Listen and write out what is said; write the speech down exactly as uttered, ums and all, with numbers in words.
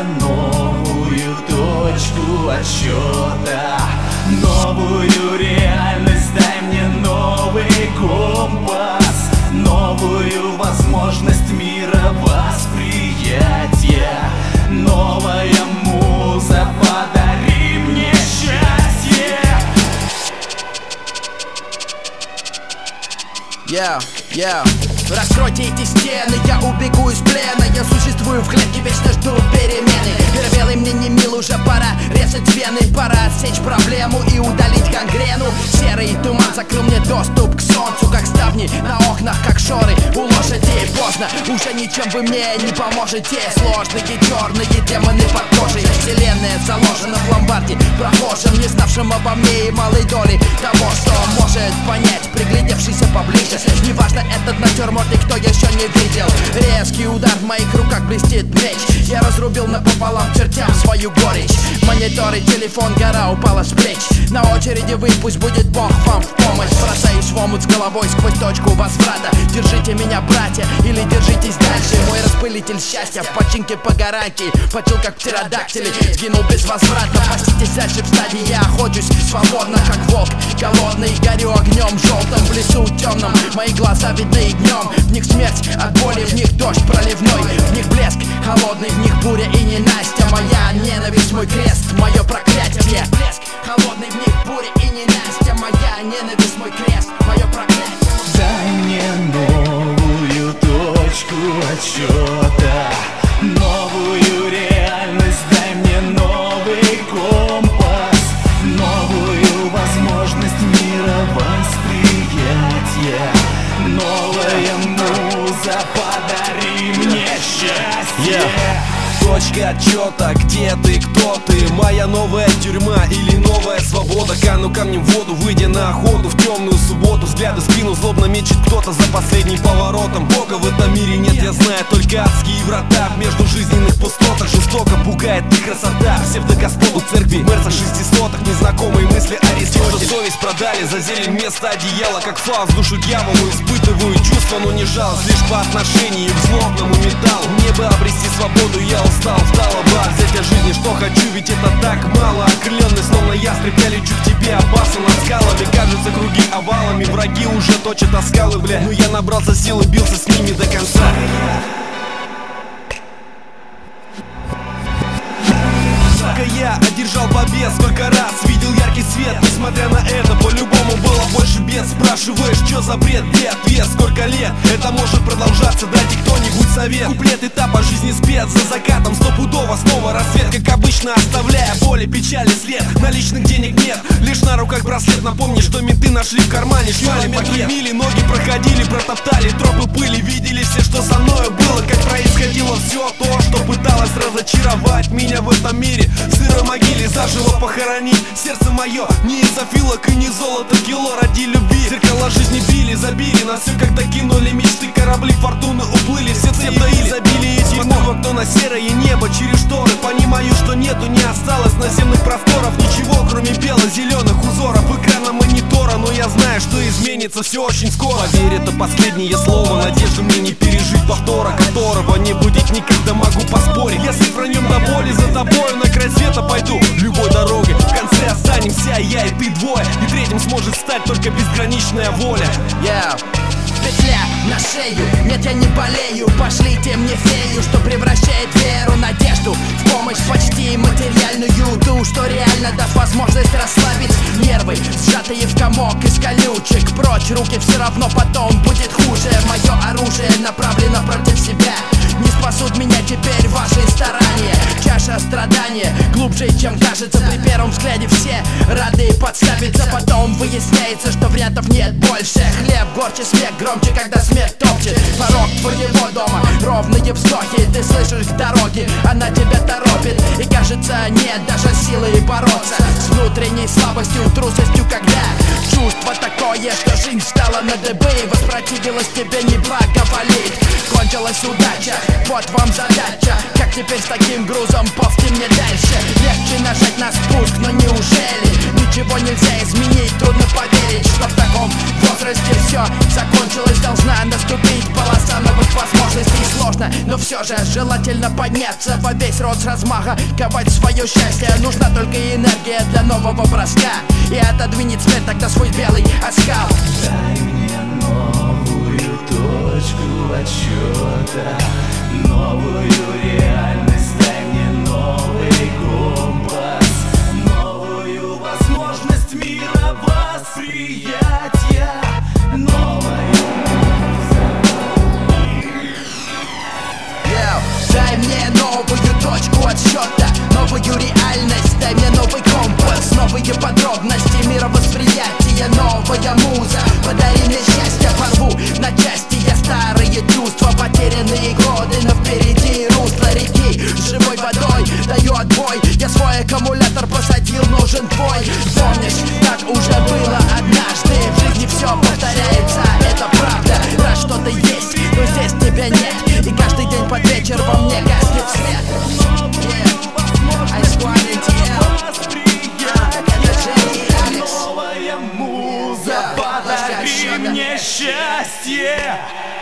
новую точку отсчета, новую реальность, дай мне новый компас, новую возможность мира восприятия, новая муза, подари мне счастье. Yeah, yeah. Раскройте эти стены, я убегу из плена. Я существую в клетке, вечно жду перемены. Первелый мне не мил, уже пора резать вены. Пора отсечь проблему и удалить гангрену. Серый туман закрыл мне доступ к солнцу, как ставни на окнах, как шоры у лошадей. Поздно, уже ничем вы мне не поможете. Сложные черные демоны под кожей. Вселенная заложена в ломбарде прохожим, не знавшим обо мне и малой доли того, что может понять, приглядевшийся поближе. Неважно, этот натюрморт никто еще не видел. Резкий удар, в моих руках блестит меч. Я разрубил напополам чертям свою горечь. Мониторы, телефон, гора упала с плеч. На очереди вы, пусть будет Бог вам в помощь. Бросаюсь в омут с головой сквозь точку возврата. Держите меня, братья, или держитесь дальше. Мой распылитель счастья в починке по гарантии. Почил как птеродактили, сгинул без возврата. Поститесь дальше в стадии, я охочусь свободно, как волк голодный. Горю огнем желтым в лесу темном. Мои глаза видны и днем. В них смерть от боли, в них дождь проливной. В них блеск холодный, в них буря и ненастья. Моя ненависть, мой крест, мое проклятие. Блеск холодный, в них буря и ненастья. Моя ненависть, мой крест, мое проклятие. Дай мне новую точку отсчета, новую реальность, дай мне новый компас, новую возможность мира восприятия, новая муза, подари мне счастье. Yeah. Точка отчета, где ты, кто ты? Моя новая тюрьма или новая свобода? Кану камнем в воду, выйдя на охоту в темную субботу. Взгляды в спину злобно мечет кто-то за последним поворотом. Бога в этом мире нет, я знаю только адские врата. В междужизненных пустотах жестоко пугает их красота. Псевдогоспод у церкви, мерса шестисотых. Незнакомые мысли Аристотель. Совесть продали за зелень вместо одеяла. Как фауст душу дьяволу, испытываю чувства, но не жалость. Лишь по отношению к злобному металлу. Мне бы обрести свободу, я устал, встала бы взять о жизни, что хочу, ведь это так мало. Окрыленный, словно ястреб, я лечу к тебе, опасно над скалами. Кажется, круги овалами, враги уже точат оскалы, бля. Но я набрался силы, бился с ними до конца. Я одержал побед, сколько раз видел яркий свет. Несмотря на это, по-любому было больше бед. Спрашиваешь, что за бред, где ответ? Сколько лет это может продолжаться? Дайте кто-нибудь совет. Куплет этапа жизни спец, за закатом стопудово снова рассвет. Как обычно, оставляя боли, печали след. Наличных денег нет, лишь на руках браслет. Напомни, что менты нашли в кармане километры мили, ноги проходили, протоптали тропы пыли. Видели все, что со мною было, как происходило все то, что пыталось разочаровать меня в этом мире. В сырой могиле заживо похоронить сердце мое. Не из-за филок и не золото кило ради любви. Зеркала жизни били, забили нас все, когда кинули мечты. Корабли фортуны уплыли, все цепь доили, забили эти. Смотрю в окно на серое небо через шторы. Понимаю, что нету, не осталось наземных просторов. Ничего, кроме бело-зеленых узоров экрана монитора. Но я знаю, что изменится все очень скоро. Поверь, это последнее слово. Надежды мне не пережить повтора, которого не будет никогда, могу поспорить. Если сохранем до боли, за тобою на край света пойду любой дорогой. В конце останемся я и ты двое, и третьим сможет стать только безграничная воля. Yeah. Петля на шею, нет, я не болею. Пошлите мне фею, что превращает веру, надежду в помощь почти материальную. Ту, что реально даст возможность расслабить нервы, сжатые в комок из колючек. Прочь руки, все равно потом будет хуже. Мое оружие направлено против себя. Не спасут меня теперь ваши старания. Чаша страдания глубже, чем кажется. При первом взгляде все рады подставиться. Потом выясняется, что вариантов нет больше. Хлеб горче, смех громче, когда смерть топчет порог твоего дома. Ровные вздохи, ты слышишь в дороге, она тебя торопит. И кажется, нет даже силы бороться с внутренней слабостью, трусостью, когда чувство такое, что жизнь встала на дыбы. Воспротивилась тебе, не благоволит. Кончилась удача, вот вам задача. Как теперь с таким грузом ползти мне дальше? Легче нажать на спуск, но неужели ничего нельзя изменить? Трудно поверить, что в таком возрасте все закончилось. Должна наступить полоса новых возможностей. Сложно невозможно, но все же желательно подняться во весь рост с размаха, ковать свое счастье. Нужна только энергия для нового броска. И отодвинет смерть тогда свой белый оскал. Дай мне новую точку отсчета, новую реальность, дай мне новый компас, новую возможность мира восприятия, новая музыка. Дай мне новую точку отсчета, новую реальность, дай мне новый компас, новые подробности мировосприятия, новая муза. Подари мне счастье, порву на части я старые чувства, потерянные годы, но впереди русло реки с живой водой. Даю отбой, я свой аккумулятор посадил, нужен твой. Помнишь, так уже было однажды, в жизни все повторяется, это правда. Раз что-то есть, но здесь тебя нет, и каждый день под вечер во мне гаснет свет. Новая муза, подари мне счастье.